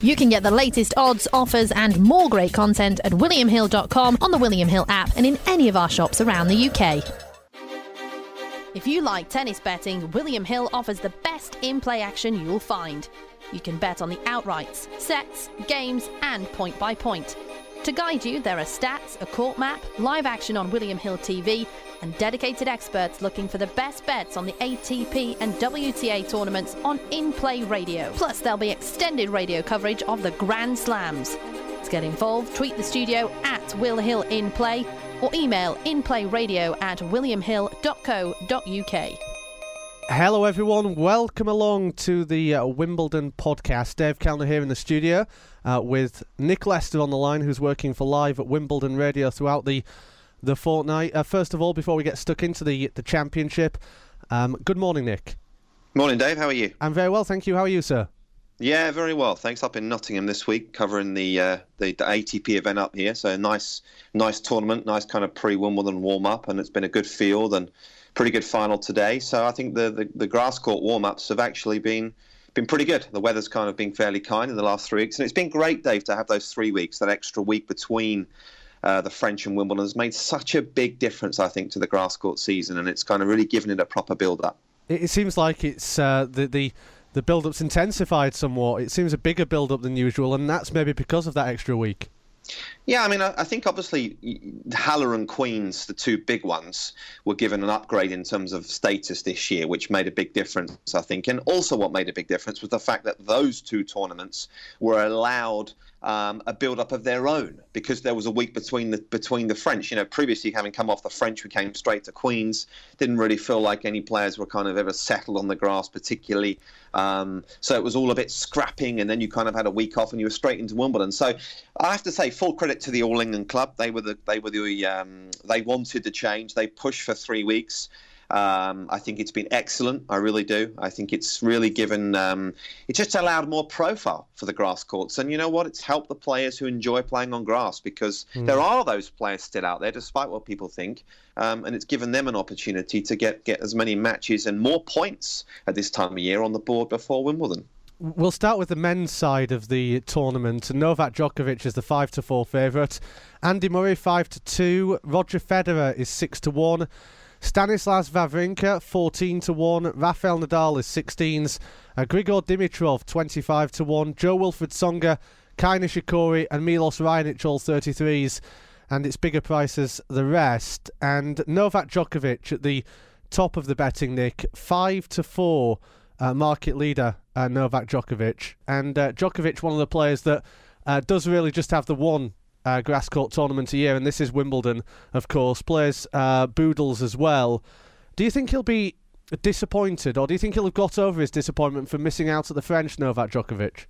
You can get the latest odds, offers and more great content at williamhill.com, on the William Hill app and in any of our shops around the UK. If you like tennis betting, William Hill offers the best in-play action you'll find. You can bet on the outrights, sets, games and point by point. To guide you, there are stats, a court map, live action on William Hill TV and dedicated experts looking for the best bets on the ATP and WTA tournaments on In-Play Radio. Plus, there'll be extended radio coverage of the Grand Slams. To get involved, tweet the studio at Will Hill In Play or email inplayradio@williamhill.co.uk. Hello everyone, welcome along to the Wimbledon podcast. Dave Kellner here in the studio with Nick Lester on the line, who's working for Live at Wimbledon Radio throughout the fortnight. First of all, before we get stuck into the championship, good morning, Nick. Morning, Dave. How are you? I'm very well, thank you. How are you, sir? Yeah, very well. Thanks. Up in Nottingham this week, covering the ATP event up here. So nice tournament, nice kind of pre-Wimbledon warm-up, and it's been a good field and pretty good final today. So I think the grass court warm-ups have actually been pretty good. The weather's kind of been fairly kind in the last 3 weeks, and it's been great, Dave, to have those 3 weeks, that extra week between the French and Wimbledon has made such a big difference, I think, to the grass court season, and it's kind of really given it a proper build-up. It seems like it's the build-up's intensified somewhat. It seems a bigger build-up than usual, and that's maybe because of that extra week. Yeah, I mean, I think obviously Haller and Queens, the two big ones, were given an upgrade in terms of status this year, which made a big difference, I think. And also what made a big difference was the fact that those two tournaments were allowed a build-up of their own, because there was a week between the French. You know, previously, having come off the French, we came straight to Queens. Didn't really feel like any players were kind of ever settled on the grass particularly. So it was all a bit scrapping, and then you kind of had a week off and you were straight into Wimbledon. So I have to say, full credit to the All England club. They wanted the change. They pushed for 3 weeks. I think it's been excellent. I really do. I think it's really given, it just allowed more profile for the grass courts. And you know what? It's helped the players who enjoy playing on grass, because there are those players still out there, despite what people think. And it's given them an opportunity to get as many matches and more points at this time of year on the board before Wimbledon. We'll start with the men's side of the tournament. Novak Djokovic is the 5-4 favourite. Andy Murray 5-2. Roger Federer is 6-1. Stanislas Wawrinka 14-1. Rafael Nadal is 16s. Grigor Dimitrov 25-1. Joe-Wilfried Tsonga, Kei Nishikori and Milos Raonic all 33s. And it's bigger prices the rest. And Novak Djokovic at the top of the betting, Nick, 5-4 market leader, Novak Djokovic. And Djokovic, one of the players that does really just have the one grass court tournament a year, and this is Wimbledon, of course, plays Boodles as well. Do you think he'll be disappointed, or do you think he'll have got over his disappointment for missing out at the French, Novak Djokovic?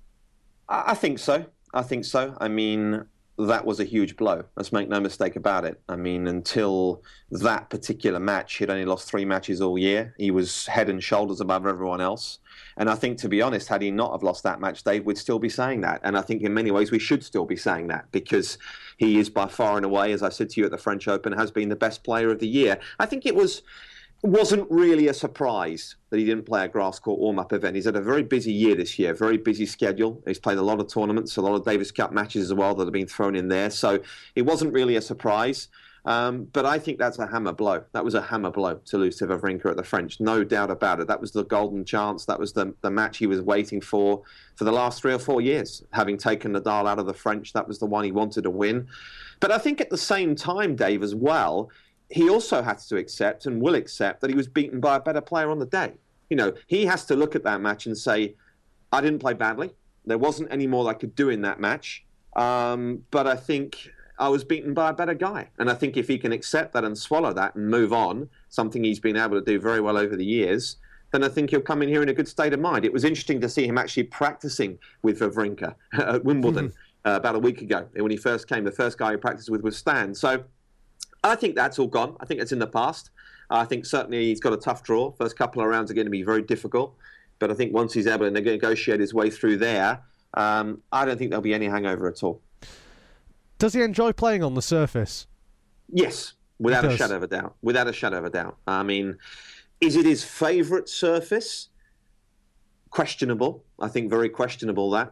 I think so. I mean, that was a huge blow. Let's make no mistake about it. I mean, until that particular match, he'd only lost 3 matches all year. He was head and shoulders above everyone else. And I think, to be honest, had he not have lost that match, Dave would still be saying that. And I think in many ways we should still be saying that, because he is by far and away, as I said to you at the French Open, has been the best player of the year. I think it wasn't really a surprise that he didn't play a grass court warm-up event. He's had a very busy year this year, very busy schedule. He's played a lot of tournaments, a lot of Davis Cup matches as well that have been thrown in there. So it wasn't really a surprise. But I think that's a hammer blow. That was a hammer blow to lose to Wawrinka at the French, no doubt about it. That was the golden chance. That was the match he was waiting for the last 3 or 4 years. Having taken Nadal out of the French, that was the one he wanted to win. But I think at the same time, Dave, as well, he also has to accept and will accept that he was beaten by a better player on the day. You know, he has to look at that match and say, I didn't play badly. There wasn't any more I could do in that match. But I think I was beaten by a better guy. And I think if he can accept that and swallow that and move on, something he's been able to do very well over the years, then I think he'll come in here in a good state of mind. It was interesting to see him actually practicing with Wawrinka at Wimbledon about a week ago. When he first came, the first guy he practiced with was Stan. So I think that's all gone. I think it's in the past. I think certainly he's got a tough draw. First couple of rounds are going to be very difficult. But I think once he's able to negotiate his way through there, I don't think there'll be any hangover at all. Does he enjoy playing on the surface? Yes, without a shadow of a doubt. Without a shadow of a doubt. I mean, is it his favourite surface? questionable. I think very questionable that.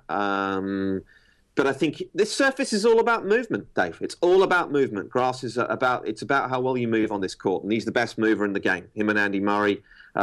But I think this surface is all about movement, Dave. It's all about movement. Grass is it's about how well you move on this court. And he's the best mover in the game. Him and Andy Murray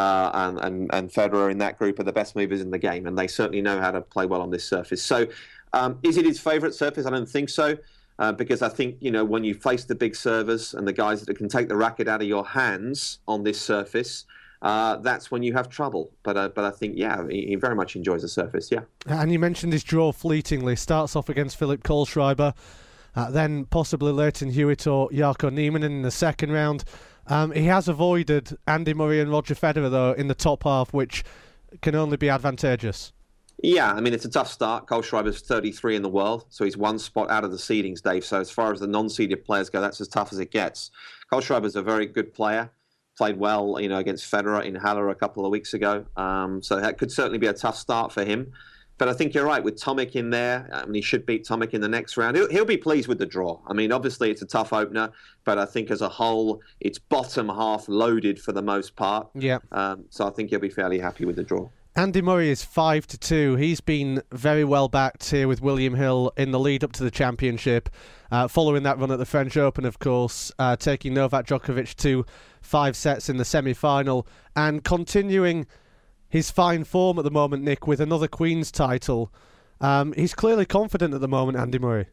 and Federer in that group are the best movers in the game. And they certainly know how to play well on this surface. So is it his favourite surface? I don't think so. Because I think, when you face the big servers and the guys that can take the racket out of your hands on this surface, that's when you have trouble. But I think, he very much enjoys the surface, yeah. And you mentioned his draw fleetingly. Starts off against Philip Kohlschreiber, then possibly Leighton Hewitt or Jarko Niemann in the second round. He has avoided Andy Murray and Roger Federer, though, in the top half, which can only be advantageous. Yeah, I mean, it's a tough start. Kohlschreiber's 33 in the world, so he's one spot out of the seedings, Dave. So as far as the non-seeded players go, that's as tough as it gets. Kohlschreiber's a very good player. Played well, against Federer in Halle a couple of weeks ago. So that could certainly be a tough start for him. But I think you're right, with Tomic in there, he should beat Tomic in the next round. He'll be pleased with the draw. I mean, obviously it's a tough opener, but I think as a whole, it's bottom half loaded for the most part. Yeah. So I think he'll be fairly happy with the draw. Andy Murray is 5-2. He's been very well backed here with William Hill in the lead up to the championship, following that run at the French Open, of course, taking Novak Djokovic to 5 sets in the semi-final and continuing his fine form at the moment, Nick, with another Queen's title. He's clearly confident at the moment, Andy Murray.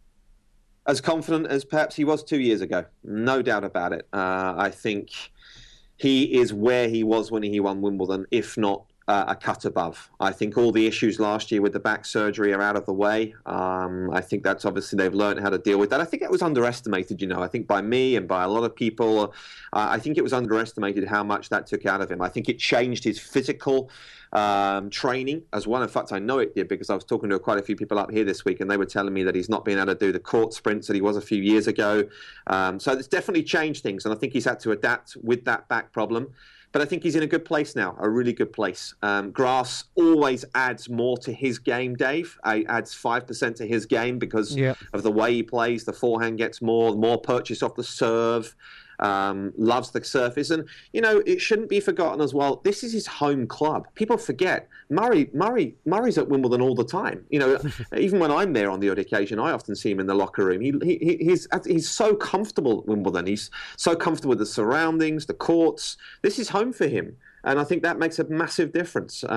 As confident as perhaps he was 2 years ago. No doubt about it. I think he is where he was when he won Wimbledon, if not a cut above. I think all the issues last year with the back surgery are out of the way. I think that's obviously they've learned how to deal with that. I think it was underestimated, I think by me and by a lot of people. I think it was underestimated how much that took out of him. I think it changed his physical training as well. In fact, I know it did because I was talking to quite a few people up here this week and they were telling me that he's not been able to do the court sprints that he was a few years ago. So it's definitely changed things, and I think he's had to adapt with that back problem. But I think he's in a good place now, a really good place. Grass always adds more to his game, Dave. Adds 5% to his game because of the way he plays. The forehand gets more purchase off the serve. Loves the surface. And, it shouldn't be forgotten as well, this is his home club. People forget. Murray's at Wimbledon all the time. Even when I'm there on the odd occasion, I often see him in the locker room. He's so comfortable at Wimbledon. He's so comfortable with the surroundings, the courts. This is home for him. And I think that makes a massive difference.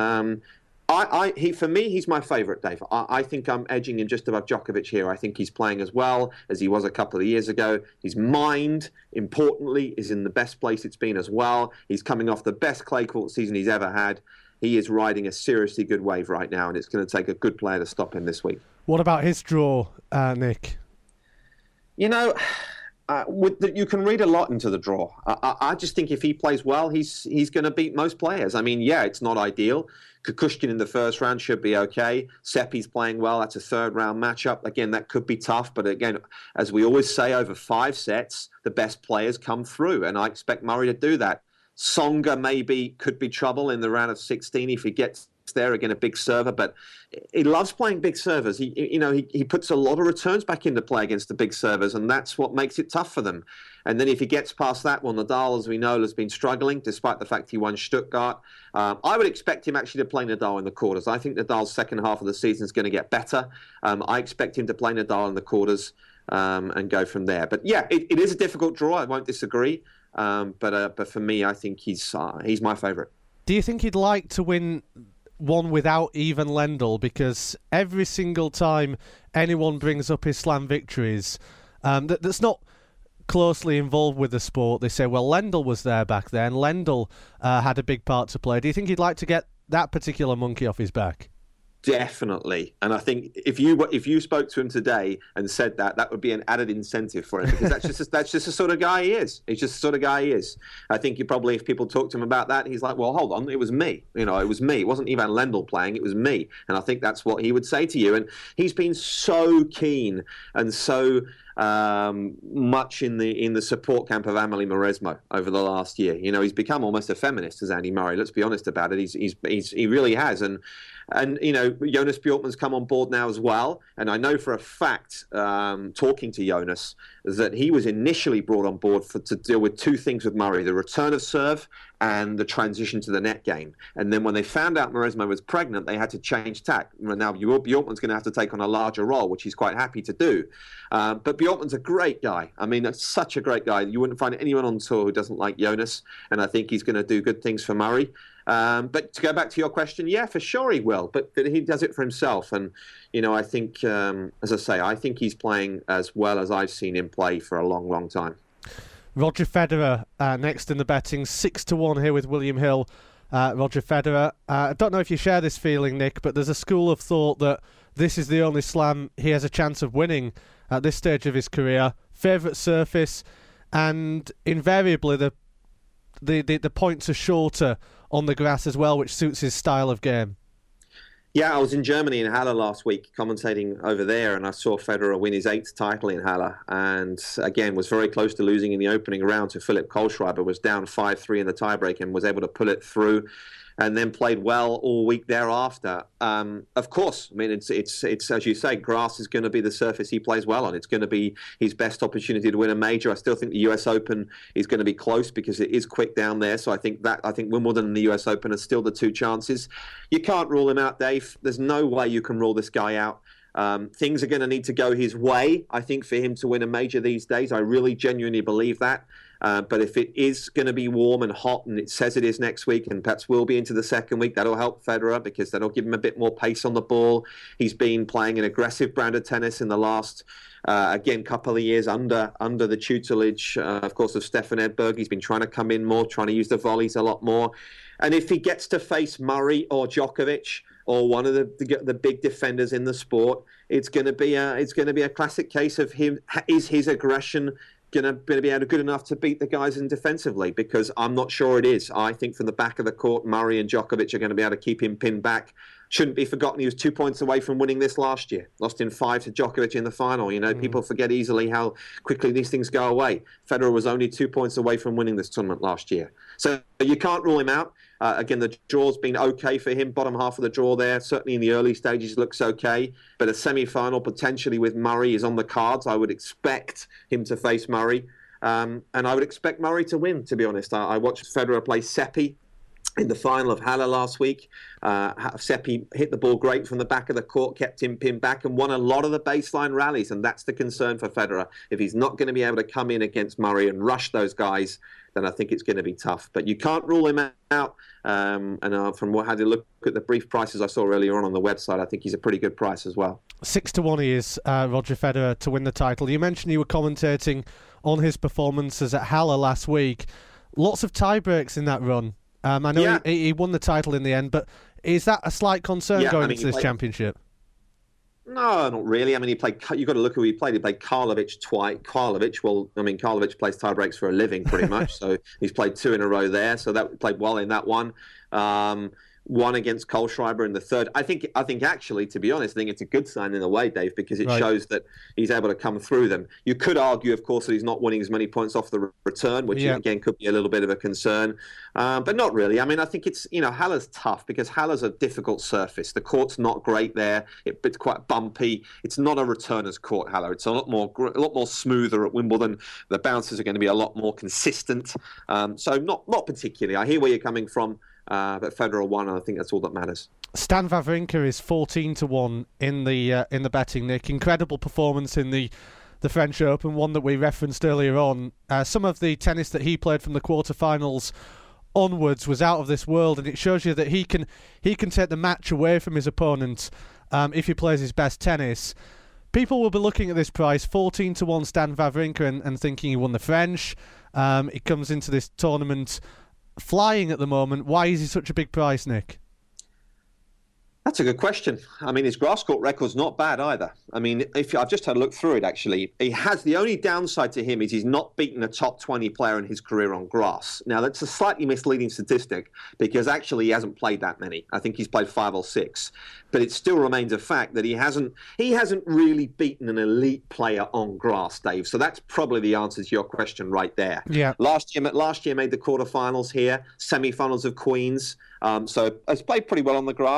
For me, he's my favourite, Dave. I think I'm edging him just above Djokovic here. I think he's playing as well as he was a couple of years ago. His mind, importantly, is in the best place it's been as well. He's coming off the best clay court season he's ever had. He is riding a seriously good wave right now, and it's going to take a good player to stop him this week. What about his draw, Nick? You can read a lot into the draw. I just think if he plays well, he's going to beat most players. I mean, it's not ideal. Kukushkin in the first round should be okay. Seppi's playing well. That's a third-round matchup. Again, that could be tough. But again, as we always say, over 5 sets, the best players come through. And I expect Murray to do that. Tsonga could be trouble in the round of 16 if he gets there, again, a big server, but he loves playing big servers. He puts a lot of returns back into play against the big servers, and that's what makes it tough for them. And then if he gets past that, Nadal, as we know, has been struggling, despite the fact he won Stuttgart. I would expect him actually to play Nadal in the quarters. I think Nadal's second half of the season is going to get better. I expect him to play Nadal in the quarters and go from there. But it is a difficult draw. I won't disagree. But for me, I think he's my favourite. Do you think he'd like to win one without Ivan Lendl? Because every single time anyone brings up his slam victories that's not closely involved with the sport, they say, well, Lendl was there back then. Lendl had a big part to play. Do you think he'd like to get that particular monkey off his back? Definitely. And I think if you spoke to him today and said that would be an added incentive for him, because that's just the sort of guy he is. He's just the sort of guy he is. I think if people talk to him about that, he's like, well, hold on, it was me. It was me. It wasn't Ivan Lendl playing, it was me. And I think that's what he would say to you. And he's been so keen and so much in the support camp of Amelie Mauresmo over the last year. He's become almost a feminist as Andy Murray. Let's be honest about it. He really has. And And, Jonas Bjorkman's come on board now as well. And I know for a fact, talking to Jonas, that he was initially brought on board to deal with two things with Murray, the return of serve and the transition to the net game. And then when they found out Mauresmo was pregnant, they had to change tack. Now, Bjorkman's going to have to take on a larger role, which he's quite happy to do. But Bjorkman's a great guy. I mean, that's such a great guy. You wouldn't find anyone on tour who doesn't like Jonas, and I think he's going to do good things for Murray. But to go back to your question, yeah, for sure he will. But he does it for himself. And, I think, as I say, I think he's playing as well as I've seen him play for a long, long time. Roger Federer next in the betting, 6-1 here with William Hill. Roger Federer. I don't know if you share this feeling, Nick, but there's a school of thought that this is the only slam he has a chance of winning at this stage of his career. Favourite surface, and invariably the points are shorter on the grass as well, which suits his style of game. Yeah, I was in Germany in Halle last week commentating over there, and I saw Federer win his 8th title in Halle, and again was very close to losing in the opening round to Philipp Kohlschreiber, was down 5-3 in the tiebreak and was able to pull it through, and then played well all week thereafter. Of course, I mean, it's as you say, grass is going to be the surface he plays well on. It's going to be his best opportunity to win a major. I still think the US Open is going to be close because it is quick down there. So I think Wimbledon and the US Open are still the two chances. You can't rule him out, Dave. There's no way you can rule this guy out. Things are going to need to go his way, I think, for him to win a major these days. I really genuinely believe that. But if it is going to be warm and hot, and it says it is next week, and perhaps will be into the second week, that'll help Federer because that'll give him a bit more pace on the ball. He's been playing an aggressive brand of tennis in the last, couple of years under the tutelage, of course, of Stefan Edberg. He's been trying to come in more, trying to use the volleys a lot more. And if he gets to face Murray or Djokovic or one of the big defenders in the sport, it's going to be a classic case of him. Is his aggression going to be able to good enough to beat the guys in defensively? Because I'm not sure it is. I think from the back of the court, Murray and Djokovic are going to be able to keep him pinned back. Shouldn't be forgotten, he was 2 points away from winning this last year. Lost in 5 to Djokovic in the final. People forget easily how quickly these things go away. Federer was only 2 points away from winning this tournament last year. So you can't rule him out. Again, the draw's been okay for him. Bottom half of the draw there, certainly in the early stages, looks okay. But a semi-final potentially with Murray is on the cards. I would expect him to face Murray. And I would expect Murray to win, to be honest. I watched Federer play Seppi in the final of Halle last week. Seppi hit the ball great from the back of the court, kept him pinned back and won a lot of the baseline rallies. And that's the concern for Federer. If he's not going to be able to come in against Murray and rush those guys, then I think it's going to be tough. But you can't rule him out. From what I had to look at the brief prices I saw earlier on the website, I think he's a pretty good price as well. 6-1 he is, Roger Federer, to win the title. You mentioned you were commentating on his performances at Halle last week. Lots of tie breaks in that run. I know he won the title in the end, but is that a slight concern going into this championship? No, not really. I mean, you've got to look who he played. He played Karlovic twice. Karlovic plays tie breaks for a living, pretty much. So he's played 2 in a row there. So that played well in that one. One against Kohlschreiber in the third. I think actually, to be honest, I think it's a good sign in a way, Dave, because it shows that he's able to come through them. You could argue, of course, that he's not winning as many points off the return, which again could be a little bit of a concern, but not really. I mean, I think it's Halle's tough because Halle's a difficult surface. The court's not great there. It's quite bumpy. It's not a returner's court, Halle. It's a lot more smoother at Wimbledon. The bounces are going to be a lot more consistent. So not particularly. I hear where you're coming from. But Federer won, and I think that's all that matters. Stan Wawrinka is 14-1 in the betting, Nick. Incredible performance in the French Open, one that we referenced earlier on. Some of the tennis that he played from the quarterfinals onwards was out of this world, and it shows you that he can take the match away from his opponent if he plays his best tennis. People will be looking at this price, 14-1 Stan Wawrinka, and thinking he won the French. He comes into this tournament flying at the moment. Why is he such a big price, Nick? That's a good question. I mean, his grass court record's not bad either. I mean, I've just had a look through it, actually. The only downside to him is he's not beaten a top 20 player in his career on grass. Now, that's a slightly misleading statistic because actually he hasn't played that many. I think he's played 5 or 6. But it still remains a fact that he hasn't really beaten an elite player on grass, Dave. So that's probably the answer to your question right there. Yeah. Last year made the quarterfinals here, semi-finals of Queens. So he's played pretty well on the grass.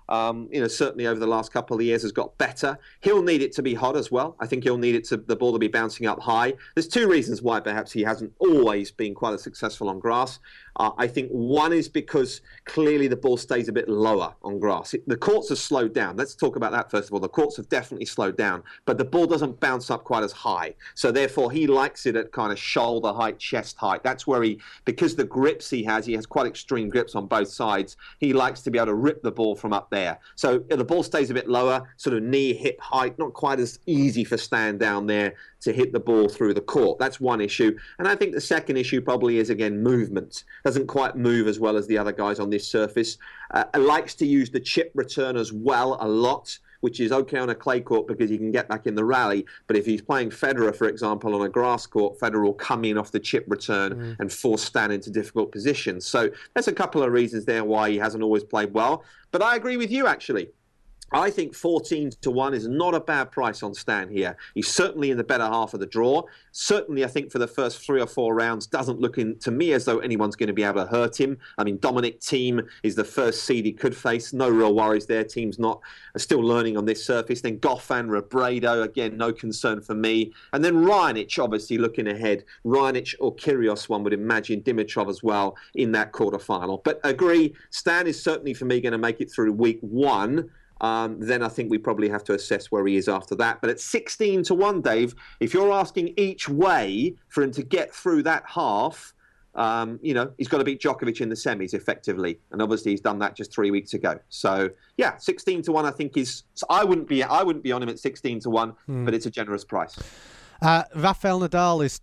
Certainly over the last couple of years has got better. He'll need it to be hot as well. I think he'll need the ball to be bouncing up high. There's two reasons why perhaps he hasn't always been quite as successful on grass. I think one is because clearly the ball stays a bit lower on grass. The courts have slowed down. Let's talk about that first of all. The courts have definitely slowed down, but the ball doesn't bounce up quite as high. So therefore he likes it at kind of shoulder height, chest height. That's where because the grips he has quite extreme grips on both sides. He likes to be able to rip the ball from up there. So the ball stays a bit lower, sort of knee, hip height, not quite as easy for Stan down there to hit the ball through the court. That's one issue. And I think the second issue probably is, again, movement. Doesn't quite move as well as the other guys on this surface. Likes to use the chip return as well a lot, which is okay on a clay court because he can get back in the rally. But if he's playing Federer, for example, on a grass court, Federer will come in off the chip return and force Stan into difficult positions. So there's a couple of reasons there why he hasn't always played well. But I agree with you, actually. I think 14-1 is not a bad price on Stan here. He's certainly in the better half of the draw. Certainly, I think for the first 3 or 4 rounds, doesn't look to me as though anyone's going to be able to hurt him. I mean, Dominic Thiem is the first seed he could face. No real worries there. Thiem's still learning on this surface. Then Goffin, Robredo, again, no concern for me. And then Raonic, obviously looking ahead. Raonic or Kyrgios, one would imagine. Dimitrov as well in that quarterfinal. But agree, Stan is certainly for me going to make it through week 1. Then I think we probably have to assess where he is after that. But at 16-1, Dave, if you're asking each way for him to get through that half, he's got to beat Djokovic in the semis effectively. And obviously he's done that just 3 weeks ago. So, yeah, 16-1 I think is... So I wouldn't be on him at 16-1, but it's a generous price. Rafael Nadal is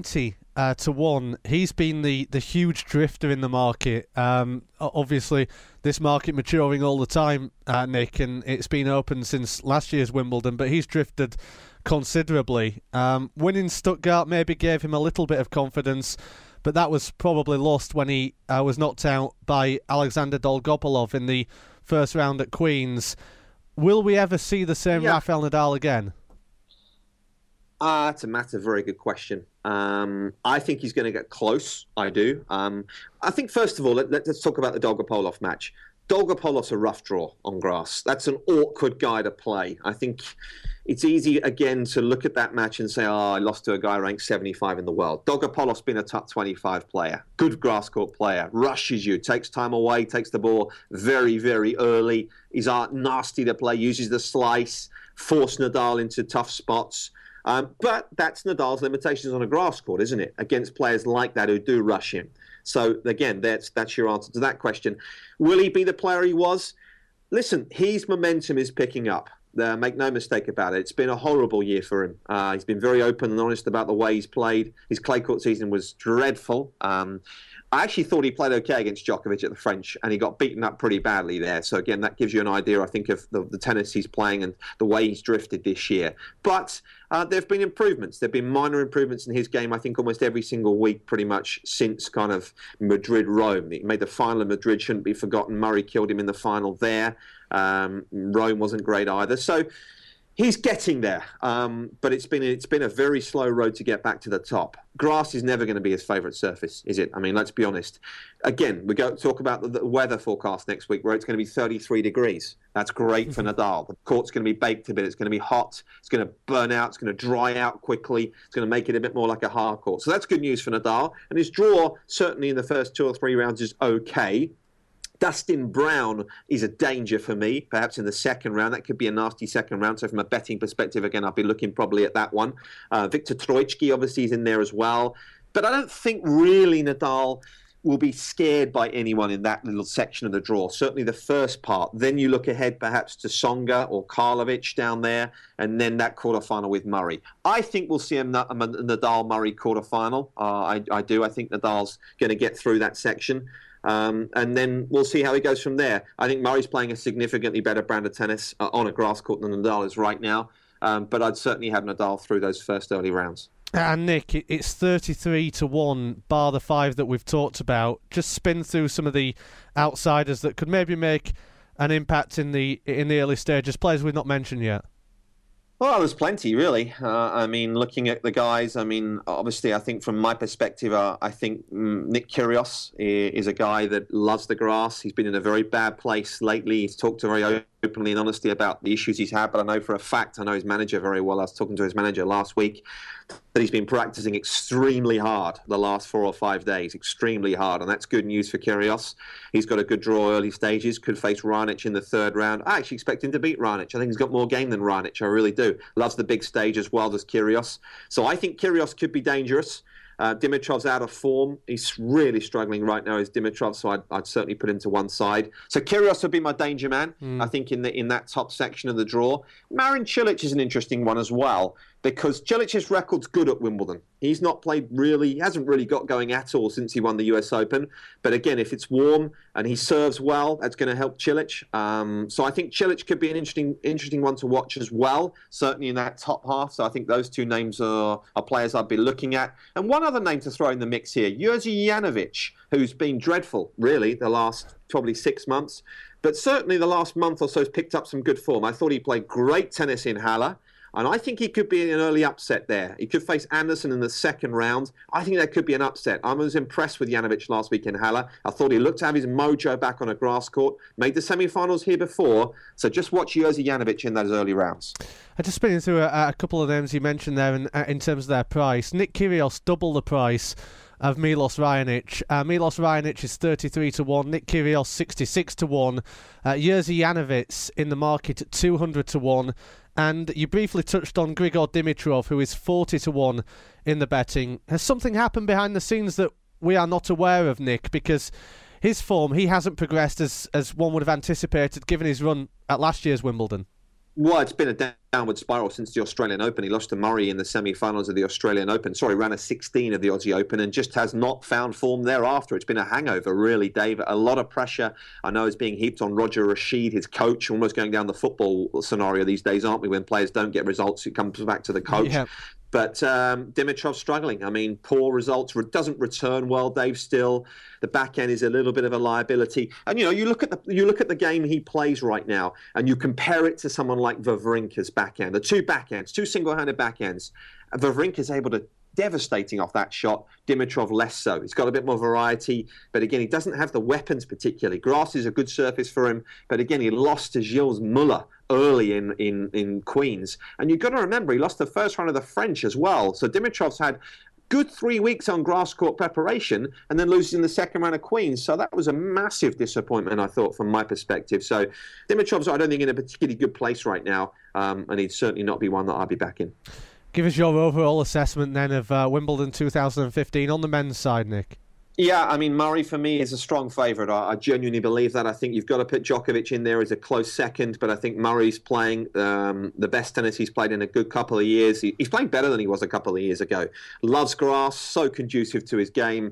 20-1. He's been the huge drifter in the market. Obviously, this market maturing all the time, Nick, and it's been open since last year's Wimbledon, but he's drifted considerably. Winning Stuttgart maybe gave him a little bit of confidence, but that was probably lost when he was knocked out by Alexander Dolgopolov in the first round at Queen's. Will we ever see the same Rafael Nadal again? It's a very good question. I think he's going to get close. I do. I think, first of all, let's talk about the Dolgopolov match. Dolgopolov's a rough draw on grass. That's an awkward guy to play. I think it's easy, again, to look at that match and say, I lost to a guy ranked 75 in the world. Dolgopolov's been a top 25 player. Good grass court player. Rushes you, takes time away, takes the ball very, very early. He's nasty to play, uses the slice, force Nadal into tough spots. But that's Nadal's limitations on a grass court, isn't it? Against players like that who do rush him. So, again, that's your answer to that question. Will he be the player he was? Listen, his momentum is picking up. Make no mistake about it. It's been a horrible year for him. He's been very open and honest about the way he's played. His clay court season was dreadful. I actually thought he played okay against Djokovic at the French, and he got beaten up pretty badly there. So, again, that gives you an idea, I think, of the tennis he's playing and the way he's drifted this year. But there have been improvements. There have been minor improvements in his game, I think, almost every single week pretty much since kind of Madrid-Rome. He made the final of Madrid, shouldn't be forgotten. Murray killed him in the final there. Rome wasn't great either. So he's getting there, but it's been a very slow road to get back to the top. Grass is never going to be his favourite surface, is it? I mean, let's be honest. Again, we go talk about the weather forecast next week, where it's going to be 33 degrees. That's great for Nadal. The court's going to be baked a bit. It's going to be hot. It's going to burn out. It's going to dry out quickly. It's going to make it a bit more like a hard court. So that's good news for Nadal. And his draw, certainly in the first 2 or 3 rounds, is okay. Dustin Brown is a danger for me, perhaps in the second round. That could be a nasty second round. So from a betting perspective, again, I'll be looking probably at that one. Viktor Troicki, obviously, is in there as well. But I don't think really Nadal will be scared by anyone in that little section of the draw, certainly the first part. Then you look ahead perhaps to Tsonga or Karlovic down there, and then that quarterfinal with Murray. I think we'll see a Nadal-Murray quarterfinal. I do. I think Nadal's going to get through that section. And then we'll see how he goes from there. I think Murray's playing a significantly better brand of tennis on a grass court than Nadal is right now. But I'd certainly have Nadal through those first early rounds. And Nick, it's 33-1, bar the 5 that we've talked about. Just spin through some of the outsiders that could maybe make an impact in the early stages, players we've not mentioned yet. Well, there's plenty, really. I mean, looking at the guys, I mean, obviously, I think from my perspective, I think Nick Kyrgios is a guy that loves the grass. He's been in a very bad place lately. He's talked very openly and honestly about the issues he's had, but I know for a fact, I know his manager very well. I was talking to his manager last week, that he's been practicing extremely hard the last 4 or 5 days, extremely hard, and that's good news for Kyrgios. He's got a good draw early stages, could face Raonic in the third round. I actually expect him to beat Raonic. I think he's got more game than Raonic, I really do. Loves the big stage as well as Kyrgios. So I think Kyrgios could be dangerous. Dimitrov's out of form. He's really struggling right now, is Dimitrov, so I'd certainly put him to one side. So Kyrgios would be my danger man, I think, in that top section of the draw. Marin Cilic is an interesting one as well, because Cilic's record's good at Wimbledon. He's not played really, he hasn't really got going at all since he won the US Open. But again, if it's warm and he serves well, that's going to help Cilic. So I think Cilic could be an interesting one to watch as well, certainly in that top half. So I think those two names are players I'd be looking at. And one other name to throw in the mix here, Jerzy Janowicz, who's been dreadful, really, the last probably 6 months. But certainly the last month or so has picked up some good form. I thought he played great tennis in Halle. And I think he could be an early upset there. He could face Anderson in the second round. I think that could be an upset. I was impressed with Janowicz last week in Halle. I thought he looked to have his mojo back on a grass court. Made the semi-finals here before. So just watch Jerzy Janowicz in those early rounds. I just spinning through a couple of names you mentioned there in terms of their price. Nick Kyrgios, double the price of Milos Raonic. Milos Raonic is 33 to 1, Nick Kyrgios 66 to 1, Jerzy Janowicz in the market at 200 to 1, and you briefly touched on Grigor Dimitrov, who is 40 to 1 in the betting. Has something happened behind the scenes that we are not aware of, Nick? Because his form, he hasn't progressed as one would have anticipated given his run at last year's Wimbledon. Well, it's been a downward spiral since the Australian Open. He lost to Murray in the semi-finals of the Australian Open. Sorry, ran a 16 of the Aussie Open and just has not found form thereafter. It's been a hangover, really, Dave. A lot of pressure, I know, is being heaped on Roger Rashid, his coach, almost going down the football scenario these days, aren't we? When players don't get results, it comes back to the coach. Yeah. But Dimitrov's struggling. I mean, poor results. Doesn't return well, Dave. Still, the back end is a little bit of a liability. And you look at the game he plays right now, and you compare it to someone like Wawrinka's backhand. The two backhands, two single-handed backhands. Wawrinka's able to devastating off that shot. Dimitrov less so. He's got a bit more variety, but again, he doesn't have the weapons particularly. Grass is a good surface for him, but again, he lost to Gilles Muller early in Queens. And you've got to remember, he lost the first round of the French as well. So Dimitrov's had good 3 weeks on grass court preparation and then loses in the second round of Queens. So that was a massive disappointment, I thought, from my perspective. So Dimitrov's, I don't think, in a particularly good place right now, and he'd certainly not be one that I'd be back in. Give us your overall assessment then of Wimbledon 2015 on the men's side, Nick. Yeah, I mean, Murray for me is a strong favourite. I genuinely believe that. I think you've got to put Djokovic in there as a close second, but I think Murray's playing the best tennis he's played in a good couple of years. He's playing better than he was a couple of years ago. Loves grass, so conducive to his game.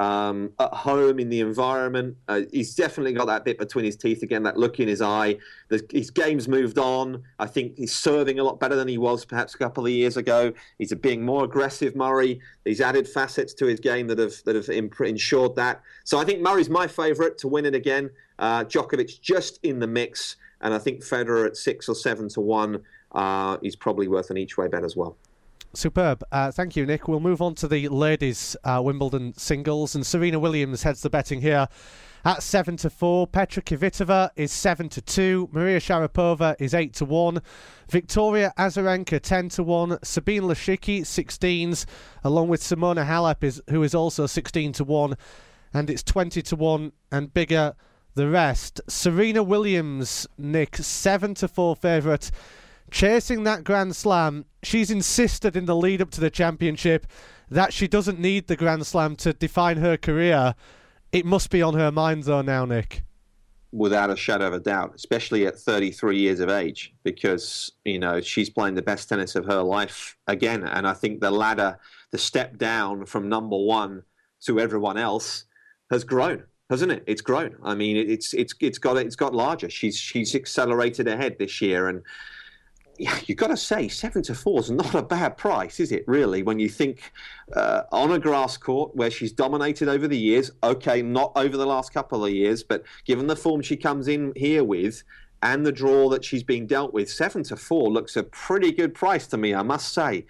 At home in the environment, he's definitely got that bit between his teeth again, that look in his eye. His game's moved on. I think he's serving a lot better than he was perhaps a couple of years ago. He's being more aggressive, Murray. He's added facets to his game that have ensured that. So I think Murray's my favourite to win it again. Djokovic just in the mix, and I think Federer at 6 or 7 to 1 is probably worth an each way bet as well. Superb. Thank you, Nick. We'll move on to the ladies' Wimbledon singles, and Serena Williams heads the betting here at 7 to 4. Petra Kvitova is 7 to 2. Maria Sharapova is 8 to 1. Victoria Azarenka 10 to 1. Sabine Leshicki 16s, along with Simona Halep who is also 16 to 1, and it's 20 to 1 and bigger the rest. Serena Williams, Nick, 7 to 4 favourite. Chasing that Grand Slam. She's insisted in the lead up to the championship that she doesn't need the Grand Slam to define her career. It must be on her mind though now, Nick. Without a shadow of a doubt, especially at 33 years of age, because, she's playing the best tennis of her life again. And I think the ladder, the step down from number one to everyone else has grown, hasn't it? It's grown. I mean, it's got larger. She's accelerated ahead this year, and yeah, you've got to say 7 to 4 is not a bad price, is it, really, when you think on a grass court where she's dominated over the years, okay, not over the last couple of years, but given the form she comes in here with, and the draw that she's being dealt with, 7-4 looks a pretty good price to me, I must say.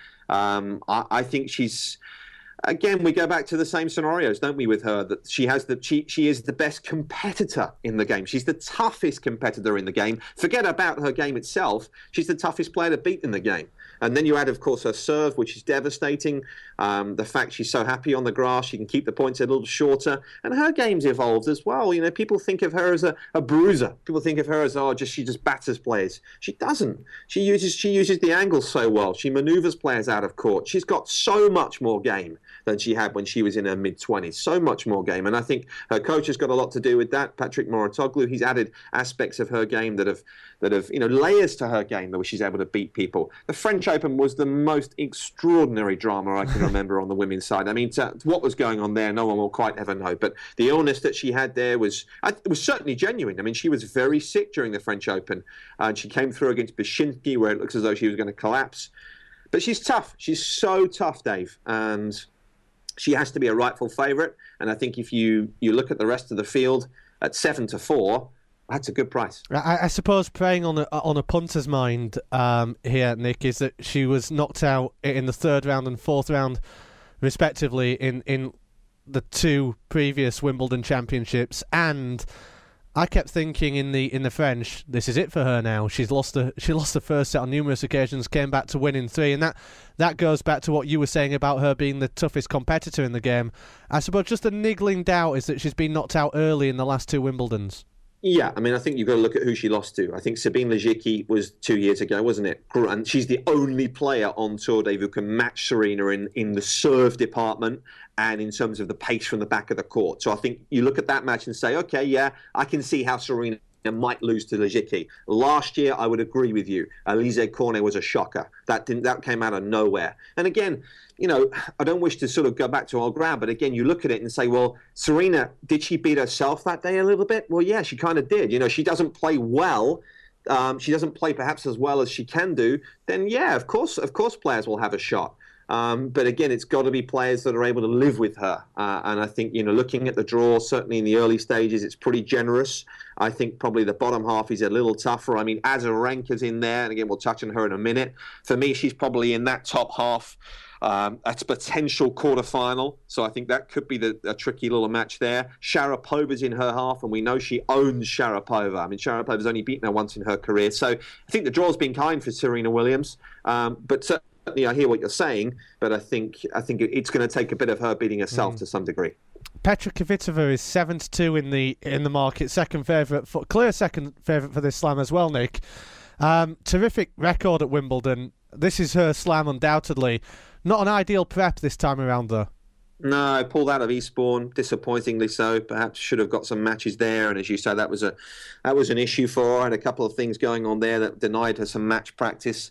I think she's... Again, we go back to the same scenarios, don't we, with her, that she is the best competitor in the game. She's the toughest competitor in the game. Forget about her game itself. She's the toughest player to beat in the game. And then you add, of course, her serve, which is devastating. The fact she's so happy on the grass, she can keep the points a little shorter. And her game's evolved as well. You know, people think of her as a bruiser. People think of her as, she just batters players. She doesn't. She uses the angles so well. She maneuvers players out of court. She's got so much more game than she had when she was in her mid-20s. So much more game. And I think her coach has got a lot to do with that. Patrick Mouratoglou, he's added aspects of her game that have layers to her game where she's able to beat people. The French Open was the most extraordinary drama I can remember on the women's side. I mean, what was going on there, no one will quite ever know. But the illness that she had there was certainly genuine. I mean, she was very sick during the French Open. And she came through against Bashinsky, where it looks as though she was going to collapse. But she's tough. She's so tough, Dave. And she has to be a rightful favourite. And I think if you look at the rest of the field at 7-4, that's a good price. I suppose preying on a punter's mind here, Nick, is that she was knocked out in the third round and fourth round, respectively, in the two previous Wimbledon championships. And I kept thinking in the French, this is it for her now. She lost the first set on numerous occasions, came back to win in three, and that goes back to what you were saying about her being the toughest competitor in the game. I suppose just a niggling doubt is that she's been knocked out early in the last two Wimbledons. Yeah, I mean, I think you've got to look at who she lost to. I think Sabine Lejicki was 2 years ago, wasn't it? And she's the only player on tour, Dave, who can match Serena in the serve department and in terms of the pace from the back of the court. So I think you look at that match and say, okay, yeah, I can see how Serena might lose to Lejicki. Last year, I would agree with you. Alizé Cornet was a shocker. That came out of nowhere. And again, you know, I don't wish to sort of go back to old ground, but again, you look at it and say, well, Serena, did she beat herself that day a little bit? Well, yeah, she kind of did. You know, she doesn't play well. She doesn't play perhaps as well as she can do. Then, yeah, of course, players will have a shot. But again, it's got to be players that are able to live with her. And I think, you know, looking at the draw, certainly in the early stages, it's pretty generous. I think probably the bottom half is a little tougher. I mean, Azarenka's in there, and again, we'll touch on her in a minute. For me, she's probably in that top half. That's a potential quarterfinal, so I think that could be a tricky little match there. Sharapova's in her half, and we know she owns Sharapova. I mean, Sharapova's only beaten her once in her career, so I think the draw's been kind for Serena Williams. But certainly, I hear what you're saying, but I think it's going to take a bit of her beating herself to some degree. Petra Kvitova is 7-2 in the market, clear second favourite for this slam as well, Nick. Terrific record at Wimbledon. This is her slam, undoubtedly. Not an ideal prep this time around, though. No, pulled out of Eastbourne, disappointingly so. Perhaps should have got some matches there, and as you say, that was an issue for her. And a couple of things going on there that denied her some match practice.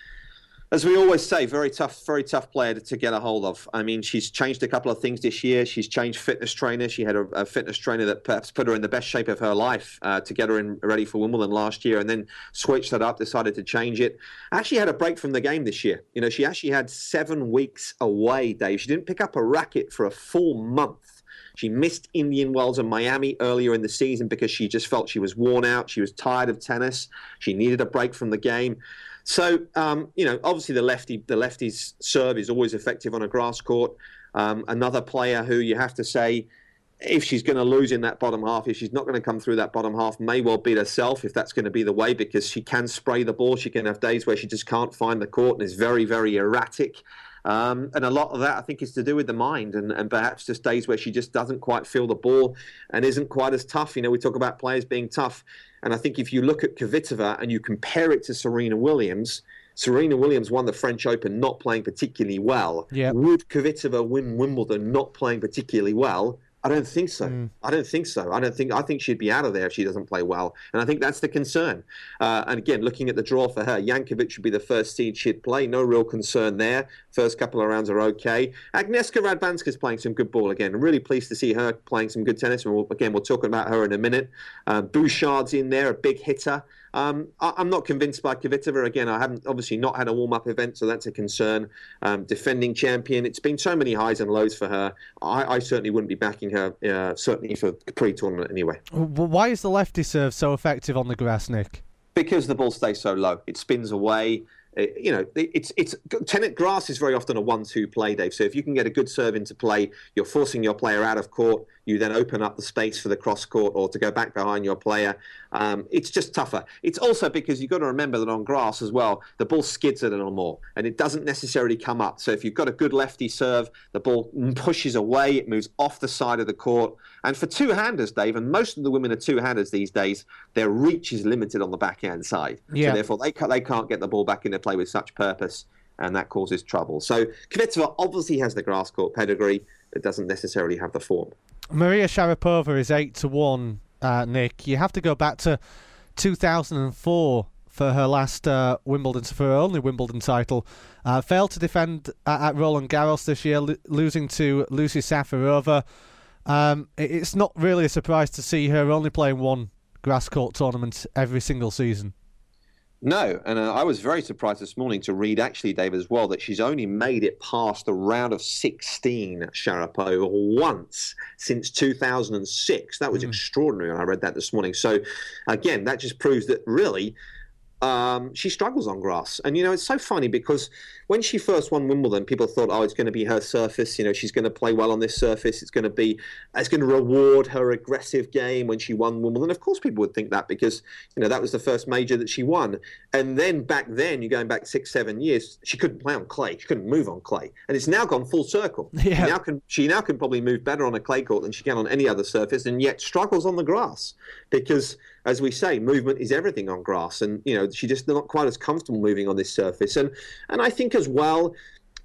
As we always say, very tough player to get a hold of. I mean, she's changed a couple of things this year. She's changed fitness trainer. She had a fitness trainer that perhaps put her in the best shape of her life to get her ready for Wimbledon last year, and then switched that up, decided to change it. Actually had a break from the game this year. You know, she actually had 7 weeks away, Dave. She didn't pick up a racket for a full month. She missed Indian Wells and Miami earlier in the season because she just felt she was worn out. She was tired of tennis. She needed a break from the game. So, you know, obviously the lefty's serve is always effective on a grass court. Another player who you have to say, if she's going to lose in that bottom half, if she's not going to come through that bottom half, may well beat herself if that's going to be the way, because she can spray the ball. She can have days where she just can't find the court and is very, very erratic. And a lot of that, I think, is to do with the mind and perhaps just days where she just doesn't quite feel the ball and isn't quite as tough. You know, we talk about players being tough. And I think if you look at Kvitova and you compare it to Serena Williams won the French Open not playing particularly well. Yep. Would Kvitova win Wimbledon not playing particularly well? I don't think so. I think she'd be out of there if she doesn't play well. And I think that's the concern. And again, looking at the draw for her, Jankovic should be the first seed she'd play. No real concern there. First couple of rounds are okay. Agnieszka Radwanska's playing some good ball again. I'm really pleased to see her playing some good tennis. And we'll talk about her in a minute. Bouchard's in there, a big hitter. I'm not convinced by Kvitova. Again, I haven't obviously not had a warm-up event, so that's a concern. Defending champion. It's been so many highs and lows for her. I certainly wouldn't be backing her, certainly for pre-tournament anyway. Why is the lefty serve so effective on the grass, Nick? Because the ball stays so low, it spins away. Tennis grass is very often a 1-2 play, Dave. So if you can get a good serve into play, you're forcing your player out of court. You then open up the space for the cross court or to go back behind your player. It's just tougher. It's also because you've got to remember that on grass as well, the ball skids a little more and it doesn't necessarily come up. So if you've got a good lefty serve, the ball pushes away, it moves off the side of the court. And for two-handers, Dave, and most of the women are two-handers these days, their reach is limited on the backhand side. Yeah. So therefore, they can't get the ball back into play with such purpose, and that causes trouble. So Kvitova obviously has the grass court pedigree, but doesn't necessarily have the form. Maria Sharapova is 8-1, Nick. You have to go back to 2004 for her last Wimbledon, for her only Wimbledon title. Failed to defend at Roland Garros this year, losing to Lucy Safarova. It's not really a surprise to see her only playing one grass court tournament every single season. No, and I was very surprised this morning to read, actually, Dave, as well, that she's only made it past the round of 16, Sharapova, once since 2006. That was extraordinary, and I read that this morning. So, again, that just proves that, really, she struggles on grass. And, it's so funny because when she first won Wimbledon, people thought, it's going to be her surface. She's going to play well on this surface. It's going to reward her aggressive game when she won Wimbledon. Of course, people would think that because, that was the first major that she won. And then back then, you're going back 6-7 years, she couldn't play on clay. She couldn't move on clay. And it's now gone full circle. Yeah. She now can probably move better on a clay court than she can on any other surface, and yet struggles on the grass because, as we say, movement is everything on grass. And, she's just not quite as comfortable moving on this surface. And I think as well,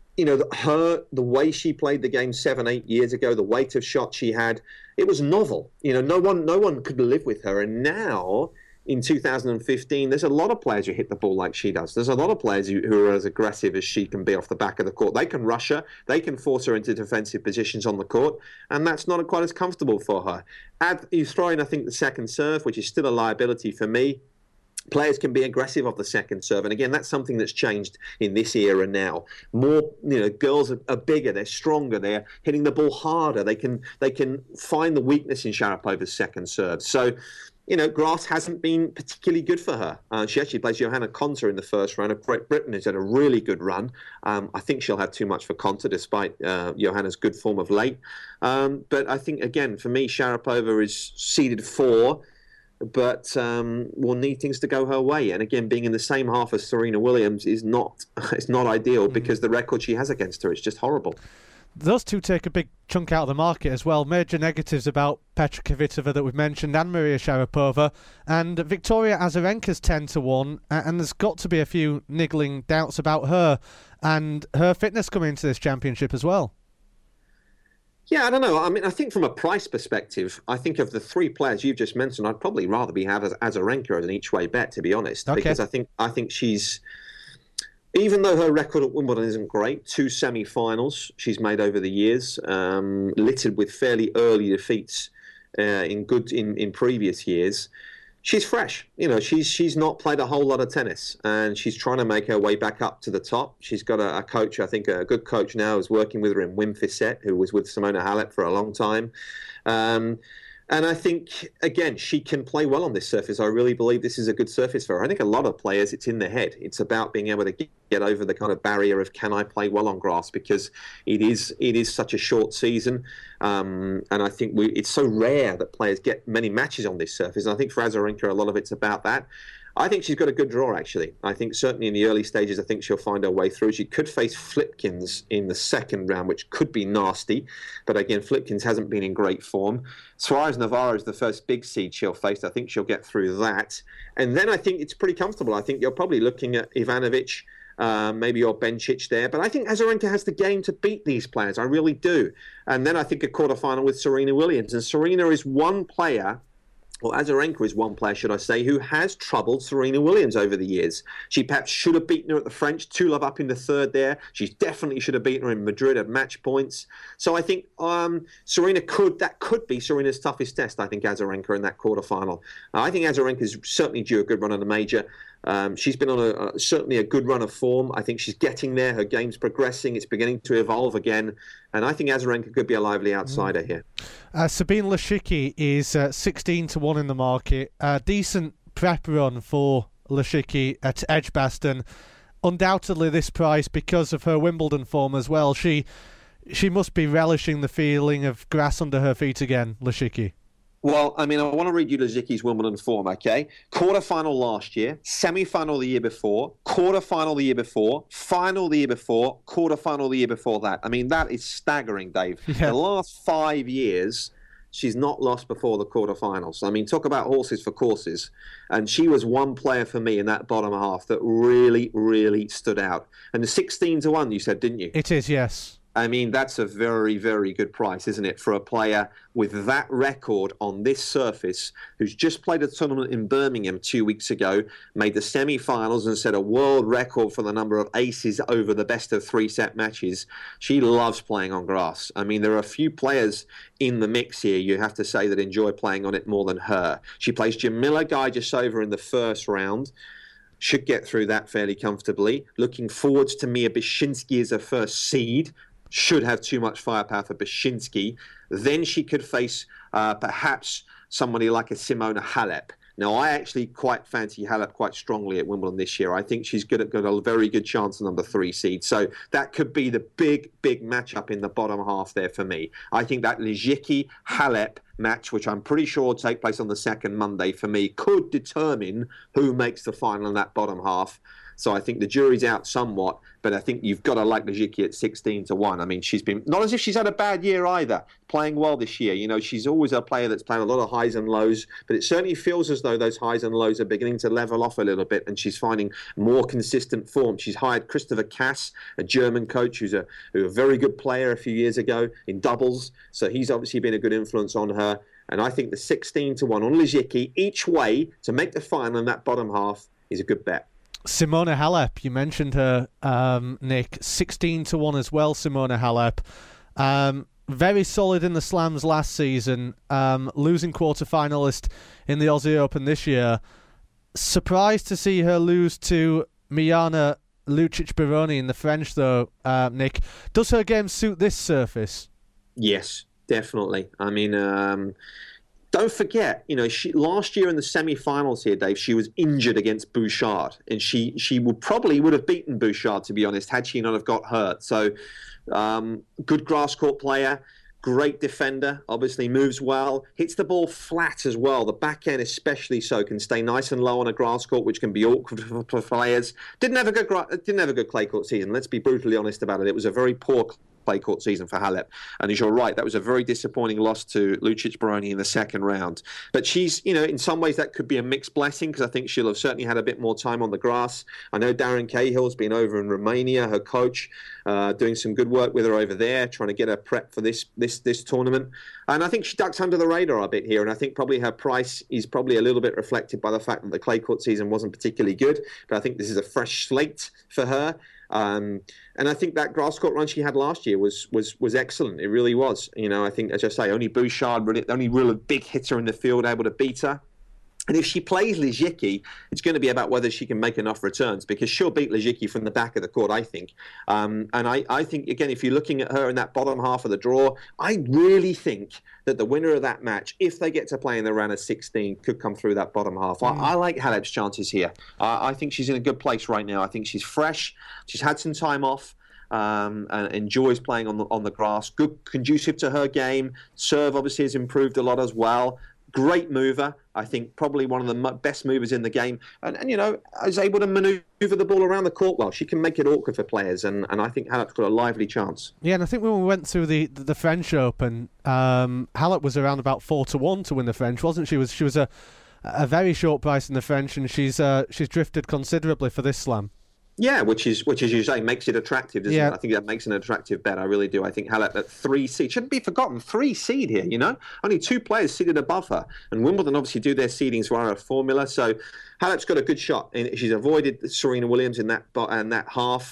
the way she played the game 7-8 years ago, the weight of shot she had, it was novel. No one could live with her. And now, in 2015, there's a lot of players who hit the ball like she does. There's a lot of players who are as aggressive as she can be off the back of the court. They can rush her. They can force her into defensive positions on the court. And that's not quite as comfortable for her. You throw in, I think, the second serve, which is still a liability for me. Players can be aggressive off the second serve, and again, that's something that's changed in this era now. More, girls are bigger, they're stronger, they're hitting the ball harder. They can find the weakness in Sharapova's second serve. So, grass hasn't been particularly good for her. She actually plays Johanna Konta in the first round of Great Britain, who's had a really good run. I think she'll have too much for Konta, despite Johanna's good form of late. But I think, again, for me, Sharapova is seeded 4. But will need things to go her way. And again, being in the same half as Serena Williams is not ideal because the record she has against her is just horrible. Those two take a big chunk out of the market as well. Major negatives about Petra Kvitova that we've mentioned and Maria Sharapova. And Victoria Azarenka's 10-1. And there's got to be a few niggling doubts about her and her fitness coming into this championship as well. Yeah, I don't know. I mean, I think from a price perspective, I think of the 3 players you've just mentioned, I'd probably rather have Azarenka as an each-way bet, to be honest. Okay. Because I think she's, even though her record at Wimbledon isn't great, 2 semi-finals she's made over the years, littered with fairly early defeats in previous years. She's fresh. She's not played a whole lot of tennis, and she's trying to make her way back up to the top. She's got a coach, I think a good coach now, who's working with her in Wim Fissette, who was with Simona Halep for a long time. And I think, again, she can play well on this surface. I really believe this is a good surface for her. I think a lot of players, it's in their head. It's about being able to get over the kind of barrier of, can I play well on grass? Because it is such a short season. And I think it's so rare that players get many matches on this surface. And I think for Azarenka, a lot of it's about that. I think she's got a good draw, actually. I think certainly in the early stages, I think she'll find her way through. She could face Flipkins in the second round, which could be nasty. But again, Flipkins hasn't been in great form. Suarez Navarro is the first big seed she'll face. I think she'll get through that. And then I think it's pretty comfortable. I think you're probably looking at Ivanovic, maybe your Bencic there. But I think Azarenka has the game to beat these players. I really do. And then I think a quarterfinal with Serena Williams. And Serena is one player, or Azarenka is one player, should I say, who has troubled Serena Williams over the years. She perhaps should have beaten her at the French, 2-love up in the third there. She definitely should have beaten her in Madrid at match points. So I think that could be Serena's toughest test, I think, Azarenka in that quarterfinal. I think Azarenka is certainly due a good run on the major. She's been on certainly a good run of form. I think she's getting there. Her game's progressing. It's beginning to evolve again. And I think Azarenka could be a lively outsider here. Sabine Leshicki is 16-1 in the market. Decent prep run for Lashicki at Edgbaston. Undoubtedly this price because of her Wimbledon form as well. She must be relishing the feeling of grass under her feet again, Lashicki. Well, I mean, I want to read you Lashicki's Wimbledon form, okay? Quarter-final last year, semi-final the year before, quarter-final the year before, final the year before, quarter-final the year before that. I mean, that is staggering, Dave. Yeah. The last 5 years, she's not lost before the quarterfinals. I mean, talk about horses for courses. And she was one player for me in that bottom half that really, really stood out. And the 16-1, you said, didn't you? It is, yes. I mean, that's a very, very good price, isn't it, for a player with that record on this surface, who's just played a tournament in Birmingham 2 weeks ago, made the semi-finals and set a world record for the number of aces over the best of 3-set matches. She loves playing on grass. I mean, there are a few players in the mix here, you have to say, that enjoy playing on it more than her. She plays Jamila Gajasova in the first round. Should get through that fairly comfortably. Looking forwards to Mia Byshinski as a first seed. Should have too much firepower for Byshinski. Then she could face perhaps somebody like a Simona Halep. Now, I actually quite fancy Halep quite strongly at Wimbledon this year. I think she's got a very good chance of number 3 seed. So that could be the big, big matchup in the bottom half there for me. I think that Lashicki-Halep match, which I'm pretty sure will take place on the second Monday for me, could determine who makes the final in that bottom half. So I think the jury's out somewhat, but I think you've got to like Lashicki at 16-1. I mean, she's been, not as if she's had a bad year either, playing well this year. You know, she's always a player that's played a lot of highs and lows, but it certainly feels as though those highs and lows are beginning to level off a little bit, and she's finding more consistent form. She's hired Christopher Cass, a German coach who's a very good player a few years ago in doubles, so he's obviously been a good influence on her. And I think the 16-1 on Lashicki each way to make the final in that bottom half is a good bet. Simona Halep, you mentioned her, Nick. 16-1 as well, Simona Halep. Very solid in the slams last season, losing quarter-finalist in the Aussie Open this year. Surprised to see her lose to Mijana Lucic-Baroni in the French, though, Nick. Does her game suit this surface? Yes, definitely. I mean, don't forget, you know, last year in the semi-finals here, Dave, she was injured against Bouchard, and she would have beaten Bouchard, to be honest, had she not have got hurt. So, good grass court player, great defender, obviously moves well, hits the ball flat as well. The back end especially so can stay nice and low on a grass court, which can be awkward for players. Didn't have a good clay court season. Let's be brutally honest about it. It was a very poor clay court season for Halep. And as you're right, that was a very disappointing loss to Lucic-Baroni in the second round. But she's, you know, in some ways that could be a mixed blessing, because I think she'll have certainly had a bit more time on the grass. I know Darren Cahill's been over in Romania, her coach, doing some good work with her over there, trying to get her prep for this tournament. And I think she ducks under the radar a bit here, and I think probably her price is probably a little bit reflected by the fact that the clay court season wasn't particularly good. But I think this is a fresh slate for her. And I think that grass court run she had last year was excellent. It really was. You know, I think, as I say, only Bouchard, really, the only real big hitter in the field able to beat her. And if she plays Lashicki, it's going to be about whether she can make enough returns, because she'll beat Lashicki from the back of the court, I think. And I think, again, if you're looking at her in that bottom half of the draw, I really think that the winner of that match, if they get to play in the round of 16, could come through that bottom half. I like Halep's chances here. I think she's in a good place right now. I think she's fresh. She's had some time off. And enjoys playing on the grass. Good, conducive to her game. Serve obviously has improved a lot as well. Great mover. I think probably one of the best movers in the game. And you know, is able to manoeuvre the ball around the court well. She can make it awkward for players, and I think Halep's got a lively chance. Yeah, and I think when we went through the French Open, Halep was around about 4-1 to win the French, wasn't she? She was a very short price in the French, and she's drifted considerably for this slam. Yeah, which is you say makes it attractive, doesn't it? I think that makes an attractive bet. I really do. I think Halep at 3 seed shouldn't be forgotten. 3 seed here, you know, only 2 players seeded above her, and Wimbledon obviously do their seedings via a formula. So Halep's got a good shot, and she's avoided Serena Williams in that half.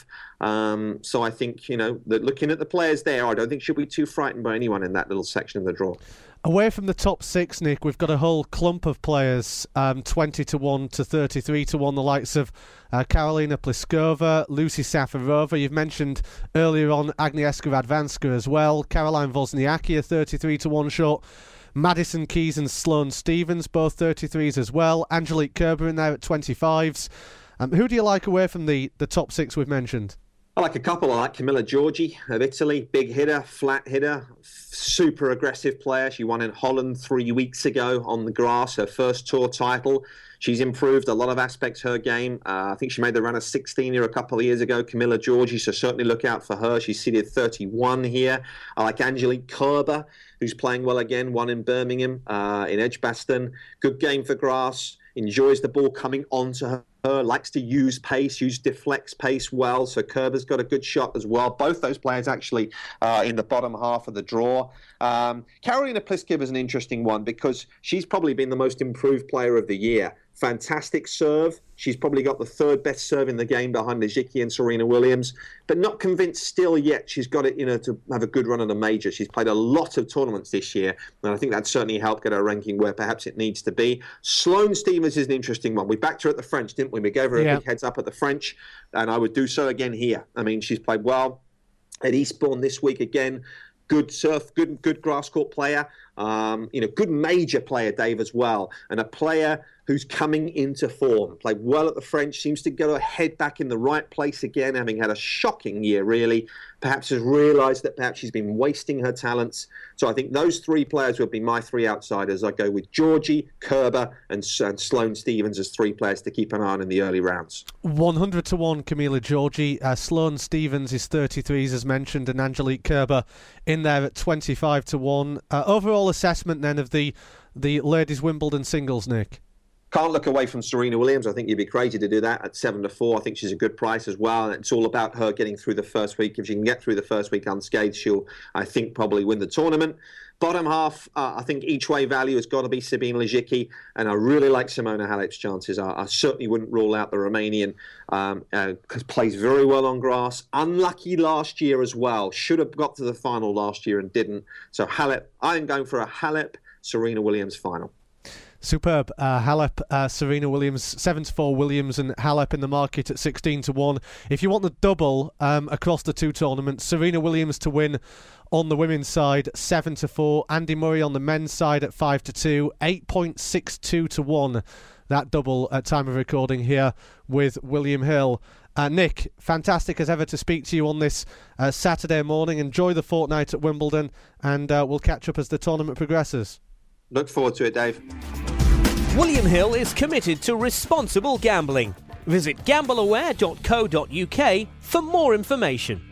So I think, you know, that looking at the players there, I don't think she'll be too frightened by anyone in that little section of the draw. Away from the top 6, Nick, we've got a whole clump of players, 20-1 to 33-1, the likes of Karolina Pliskova, Lucy Safarova. You've mentioned earlier on Agnieszka Radwanska as well. Caroline Wozniacki, a 33-1 short. Madison Keys and Sloane Stephens, both 33s as well. Angelique Kerber in there at 25s. Who do you like away from the top 6 we've mentioned? I like a couple. I like Camilla Giorgi of Italy. Big hitter, flat hitter, super aggressive player. She won in Holland 3 weeks ago on the grass, her first tour title. She's improved a lot of aspects of her game. I think she made the run of 16 here a couple of years ago, Camilla Giorgi, so certainly look out for her. She's seated 31 here. I like Angelique Kerber, who's playing well again, won in Birmingham, in Edgbaston. Good game for grass, enjoys the ball coming onto her, likes to use pace, deflects pace well, so Kerber's got a good shot as well. Both those players actually in the bottom half of the draw. Karolina Pliskova is an interesting one because she's probably been the most improved player of the year. Fantastic serve. She's probably got the third best serve in the game behind Lisicki and Serena Williams, but not convinced still yet she's got it, to have a good run at a major. She's played a lot of tournaments this year, and I think that certainly helped get her ranking where perhaps it needs to be. Sloane Stephens is an interesting one. We backed her at the French, didn't we? We gave her a big heads up at the French, and I would do so again here. I mean, she's played well at Eastbourne this week again. Good surf, good grass court player. Good major player, Dave, as well, and a player who's coming into form. Played well at the French, seems to get her head back in the right place again, having had a shocking year, really. Perhaps has realised that perhaps she's been wasting her talents. So I think those 3 players would be my 3 outsiders. I go with Giorgi, Kerber, and Sloane Stephens as 3 players to keep an eye on in the early rounds. 100-1 Camilla Giorgi. Sloane Stephens is 33s as mentioned, and Angelique Kerber in there at 25-1. Overall assessment then of the ladies Wimbledon singles, Nick? Can't look away from Serena Williams. I think you'd be crazy to do that at 7-4. I think she's a good price as well. And it's all about her getting through the first week. If she can get through the first week unscathed, she'll, I think, probably win the tournament. Bottom half, I think each way value has got to be Sabine Lisicki. And I really like Simona Halep's chances. I certainly wouldn't rule out the Romanian, because plays very well on grass. Unlucky last year as well. Should have got to the final last year and didn't. So Halep, I'm going for a Halep, Serena Williams final. Superb. Halep, Serena Williams, 7-4 Williams and Halep in the market at 16-1. If you want the double across the 2 tournaments, Serena Williams to win on the women's side, 7-4. Andy Murray on the men's side at 5-2, 8.62-1. That double at time of recording here with William Hill. Nick, fantastic as ever to speak to you on this Saturday morning. Enjoy the fortnight at Wimbledon, and we'll catch up as the tournament progresses. Look forward to it, Dave. William Hill is committed to responsible gambling. Visit gambleaware.co.uk for more information.